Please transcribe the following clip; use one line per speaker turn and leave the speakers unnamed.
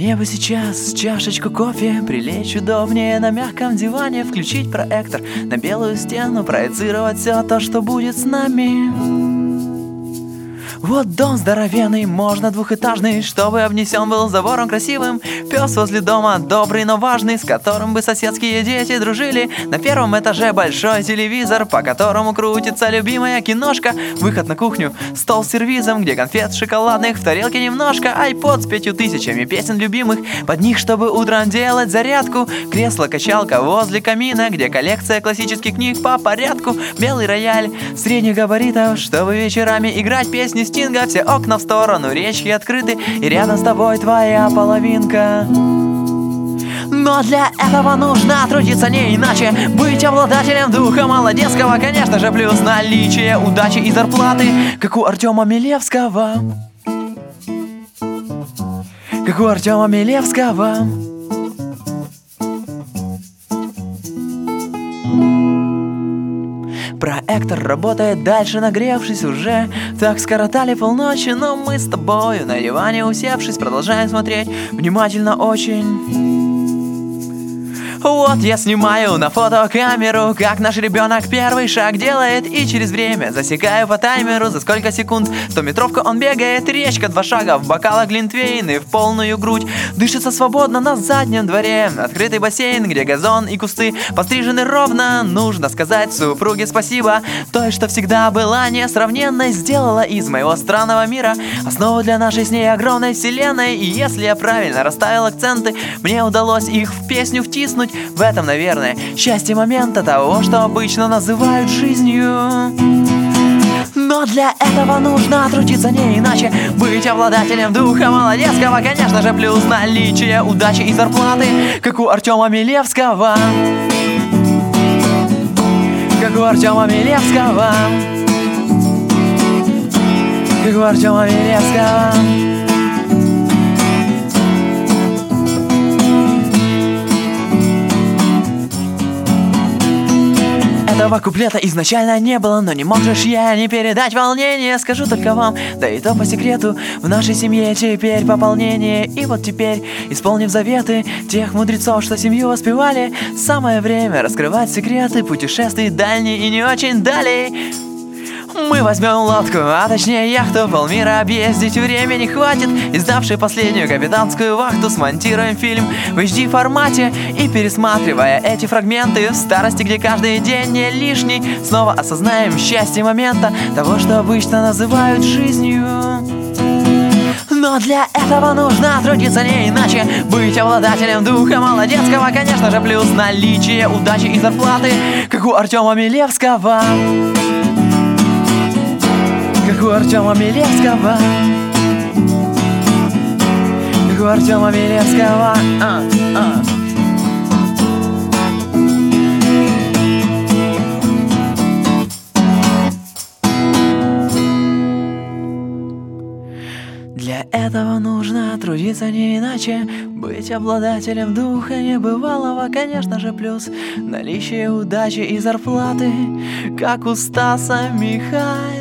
Мне бы сейчас чашечку кофе, прилечь удобнее на мягком диване, включить проектор на белую стену, проецировать все то, что будет с нами. Вот дом здоровенный, можно двухэтажный, чтобы обнесен был забором красивым. Пес возле дома добрый, но важный, с которым бы соседские дети дружили. На первом этаже большой телевизор, по которому крутится любимая киношка. Выход на кухню, стол с сервизом, где конфет шоколадных в тарелке немножко. Айпод с 5000 песен любимых, под них, чтобы утром делать зарядку. Кресло-качалка возле камина, где коллекция классических книг по порядку. Белый рояль средних габаритов, чтобы вечерами играть песни Стинга. Все окна в сторону, речки открыты, и рядом с тобой твоя половинка. Но для этого нужно трудиться не иначе, быть обладателем духа молодецкого, конечно же, плюс наличие удачи и зарплаты, как у Артема Милевского. Как у Артема Милевского. Проектор работает дальше, нагревшись уже. Так скоротали полночи, но мы с тобою на диване усевшись продолжаем смотреть внимательно очень. Вот я снимаю на фотокамеру, как наш ребенок первый шаг делает, и через время засекаю по таймеру, за сколько секунд 100-метровку он бегает. Речка, 2 шага, в бокалах глинтвейн и в полную грудь. Дышится свободно на заднем дворе, открытый бассейн, где газон и кусты пострижены ровно. Нужно сказать супруге спасибо, той, что всегда была несравненной, сделала из моего странного мира основу для нашей с ней огромной вселенной. И если я правильно расставил акценты, мне удалось их в песню втиснуть. В этом, наверное, счастье момента того, что обычно называют жизнью. Но для этого нужно трудиться не иначе, быть обладателем духа молодецкого, конечно же, плюс наличие удачи и зарплаты, как у Артема Милевского. Как у Артема Милевского. Как у Артема Милевского. Этого куплета изначально не было, но не можешь я не передать волнение. Скажу только вам, да и то по секрету, в нашей семье теперь пополнение. И вот теперь, исполнив заветы тех мудрецов, что семью воспевали, самое время раскрывать секреты путешествий дальние и не очень далей. Мы возьмем лодку, а точнее яхту, полмира объездить времени хватит. И сдавший последнюю капитанскую вахту, смонтируем фильм в HD формате. И пересматривая эти фрагменты в старости, где каждый день не лишний, снова осознаем счастье момента того, что обычно называют жизнью. Но для этого нужно трудиться не иначе, быть обладателем духа молодецкого, конечно же, плюс наличие удачи и зарплаты, как у Артема Милевского. Как у Артема Милевского. Как у Артема Милевского. Для этого нужно трудиться не иначе, быть обладателем духа небывалого, конечно же, плюс наличие удачи и зарплаты, как у Стаса Михайлова.